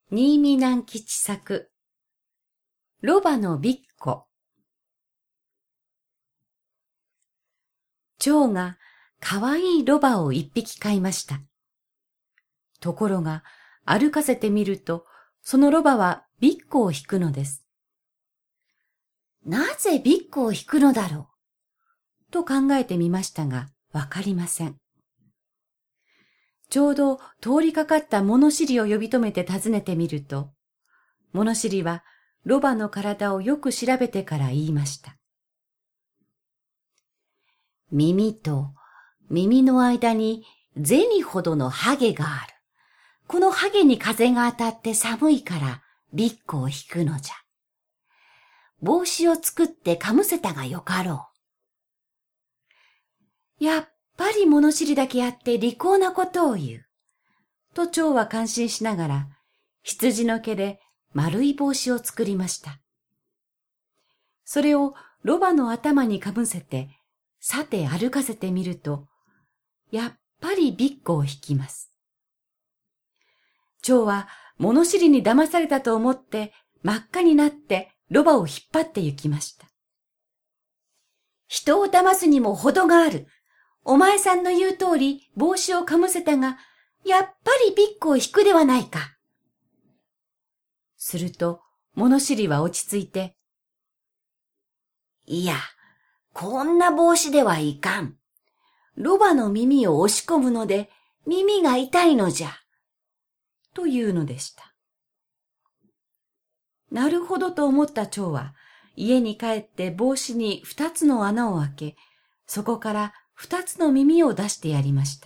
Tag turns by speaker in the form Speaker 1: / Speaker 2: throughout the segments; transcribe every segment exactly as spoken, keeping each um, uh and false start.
Speaker 1: 新見南吉作、ロバのびっこ。蝶がかわいいロバを一匹飼いました。ところが歩かせてみると、そのロバはびっこを引くのです。なぜびっこを引くのだろうと考えてみましたが、わかりません。ちょうど通りかかった物知りを呼び止めて尋ねてみると、物知りはロバの体をよく調べてから言いました。耳と耳の間に銭ほどのハゲがある。このハゲに風が当たって寒いからびっこを引くのじゃ。帽子を作ってかむせたがよかろう。やっやっぱり物知りだけあって利口なことを言う。と蝶は感心しながら、羊の毛で丸い帽子を作りました。それをロバの頭にかぶせて、さて歩かせてみると、やっぱりびっこを引きます。蝶は物知りに騙されたと思って真っ赤になってロバを引っ張って行きました。人を騙すにも程がある。お前さんの言う通り帽子をかむせたが、やっぱりびっこを引くではないか。すると、物知りは落ち着いて、いや、こんな帽子ではいかん。ロバの耳を押し込むので、耳が痛いのじゃ。というのでした。なるほどと思った蝶は、家に帰って帽子に二つの穴を開け、そこから二つの耳を出してやりました。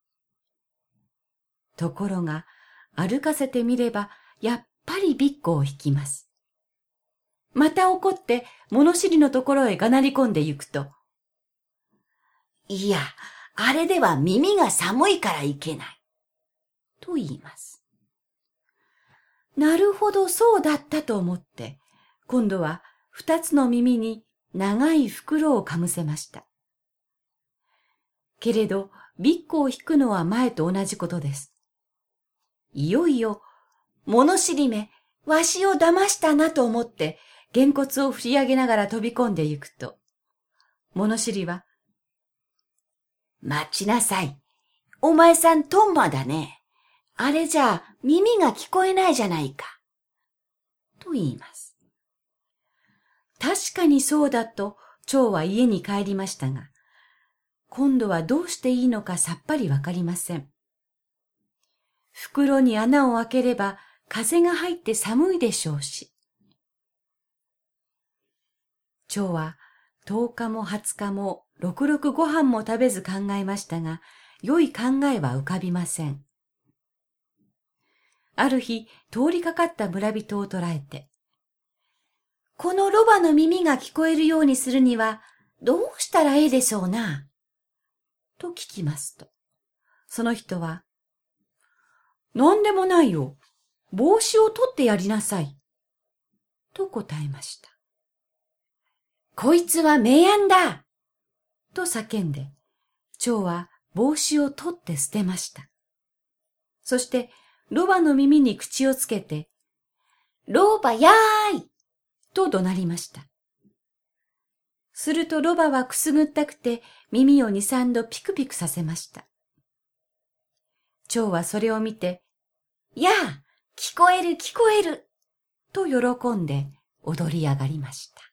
Speaker 1: ところが、歩かせてみれば、やっぱりびっこを引きます。また怒って、物知りのところへがなり込んで行くと、いや、あれでは耳が寒いからいけない。と言います。なるほど、そうだったと思って、今度は二つの耳に長い袋をかむせました。けれど、びっこを引くのは前と同じことです。いよいよ、物知りめ、わしを騙したなと思って、げんこつを振り上げながら飛び込んで行くと、物知りは、待ちなさい。お前さんトンマだね。あれじゃ耳が聞こえないじゃないか。と言います。確かにそうだと、蝶は家に帰りましたが、今度はどうしていいのかさっぱりわかりません。袋に穴を開ければ風が入って寒いでしょうし。蝶は十日も二十日もろくろくご飯も食べず考えましたが、良い考えは浮かびません。ある日、通りかかった村人を捕らえて、このロバの耳が聞こえるようにするにはどうしたらええでしょうな。と聞きますと、その人は、なんでもないよ。帽子を取ってやりなさい。と答えました。こいつは名案だと叫んで、蝶は帽子を取って捨てました。そして、ロバの耳に口をつけて、ロバやーいと怒鳴りました。するとロバはくすぐったくて耳を二三度ピクピクさせました。蝶はそれを見て、やあ、聞こえる聞こえると喜んで踊り上がりました。